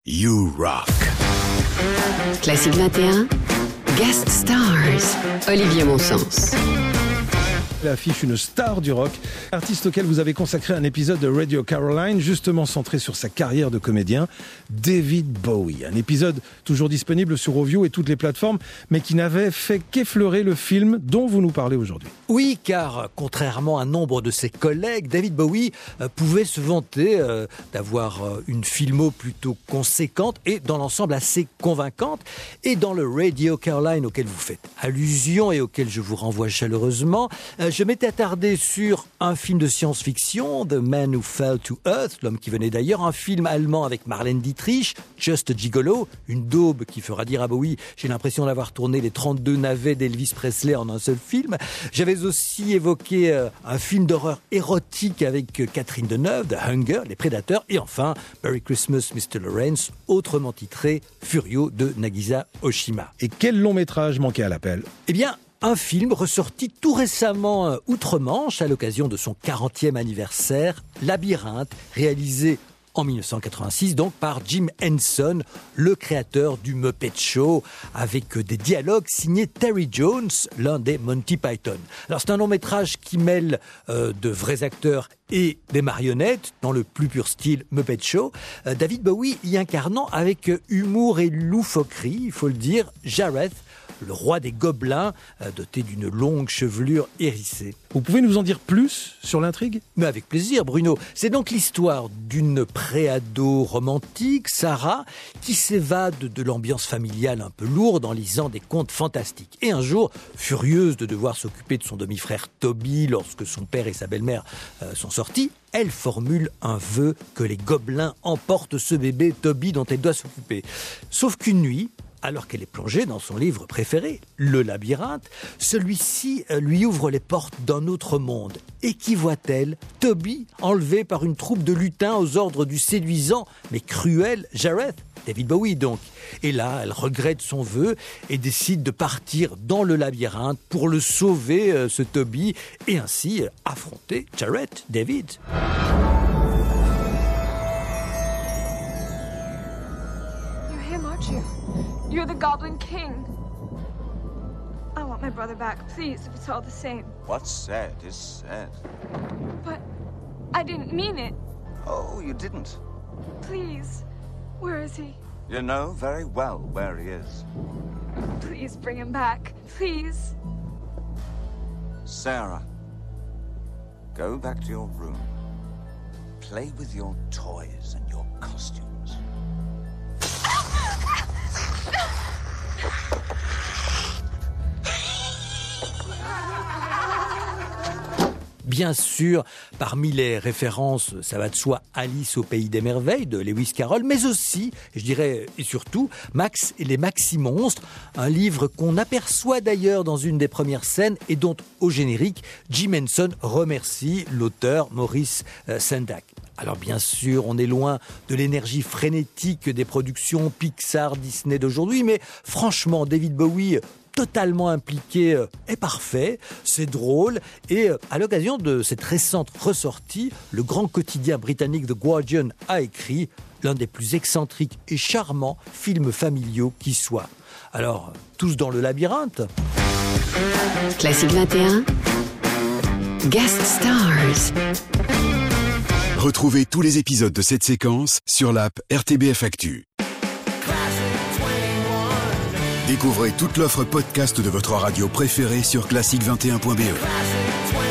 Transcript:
You Rock. Classique 21, Guest Stars, Olivier Monsens. Affiche une star du rock, artiste auquel vous avez consacré un épisode de Radio Caroline, justement centré sur sa carrière de comédien, David Bowie. Un épisode toujours disponible sur Ovio et toutes les plateformes, mais qui n'avait fait qu'effleurer le film dont vous nous parlez aujourd'hui. Oui, car contrairement à nombre de ses collègues, David Bowie pouvait se vanter d'avoir une filmo plutôt conséquente et dans l'ensemble assez convaincante. Et dans le Radio Caroline auquel vous faites allusion et auquel je vous renvoie chaleureusement, je m'étais attardé sur un film de science-fiction, The Man Who Fell to Earth, l'homme qui venait d'ailleurs, un film allemand avec Marlène Dietrich, Just a Gigolo, une daube qui fera dire à Bowie, j'ai l'impression d'avoir tourné les 32 navets d'Elvis Presley en un seul film. J'avais aussi évoqué un film d'horreur érotique avec Catherine Deneuve, The Hunger, Les Prédateurs, et enfin Merry Christmas Mr. Lawrence, autrement titré Furio de Nagisa Oshima. Et quel long métrage manquait à l'appel ? Eh bien, un film ressorti tout récemment outre-Manche à l'occasion de son 40e anniversaire, Labyrinthe, réalisé en 1986, donc par Jim Henson, le créateur du Muppet Show, avec des dialogues signés Terry Jones, l'un des Monty Python. Alors c'est un long-métrage qui mêle de vrais acteurs et des marionnettes, dans le plus pur style Muppet Show. David Bowie y incarnant avec humour et loufoquerie, il faut le dire, Jareth, le roi des gobelins, doté d'une longue chevelure hérissée. Vous pouvez nous en dire plus sur l'intrigue ? Mais avec plaisir, Bruno. C'est donc l'histoire d'une pré-ado romantique, Sarah, qui s'évade de l'ambiance familiale un peu lourde en lisant des contes fantastiques. Et un jour, furieuse de devoir s'occuper de son demi-frère Toby lorsque son père et sa belle-mère sont sortis, elle formule un vœu que les gobelins emportent ce bébé Toby dont elle doit s'occuper. Sauf qu'une nuit, alors qu'elle est plongée dans son livre préféré, Le Labyrinthe, celui-ci lui ouvre les portes d'un autre monde. Et qui voit-elle ? Toby, enlevé par une troupe de lutins aux ordres du séduisant mais cruel Jareth, David Bowie donc. Et là, elle regrette son vœu et décide de partir dans le labyrinthe pour le sauver, ce Toby, et ainsi affronter Jareth, David. You're him, aren't you? You're the Goblin King. I want my brother back, please, if it's all the same. What's said is said. But I didn't mean it. Oh, you didn't? Please, where is he? You know very well where he is. Please bring him back, please. Sarah, go back to your room. Play with your toys and your costumes. Bien sûr, parmi les références, ça va de soi, Alice au Pays des Merveilles de Lewis Carroll, mais aussi, je dirais et surtout, Max et les Maxi-Monstres, un livre qu'on aperçoit d'ailleurs dans une des premières scènes et dont, au générique, Jim Henson remercie l'auteur Maurice Sendak. Alors bien sûr, on est loin de l'énergie frénétique des productions Pixar, Disney d'aujourd'hui, mais franchement, David Bowie, totalement impliqué, est parfait, c'est drôle, et à l'occasion de cette récente ressortie, le grand quotidien britannique The Guardian a écrit l'un des plus excentriques et charmants films familiaux qui soit. Alors, tous dans le labyrinthe. Classique 21, Guest Stars. Retrouvez tous les épisodes de cette séquence sur l'app RTBF Actu. Découvrez toute l'offre podcast de votre radio préférée sur classique21.be.